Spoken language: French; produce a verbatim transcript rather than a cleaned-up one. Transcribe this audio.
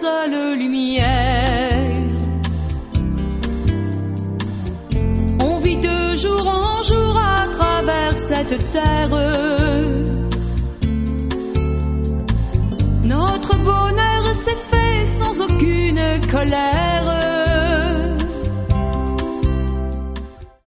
seule lumière. On vit de jour en jour à travers cette terre. Notre bonheur s'est fait sans aucune colère.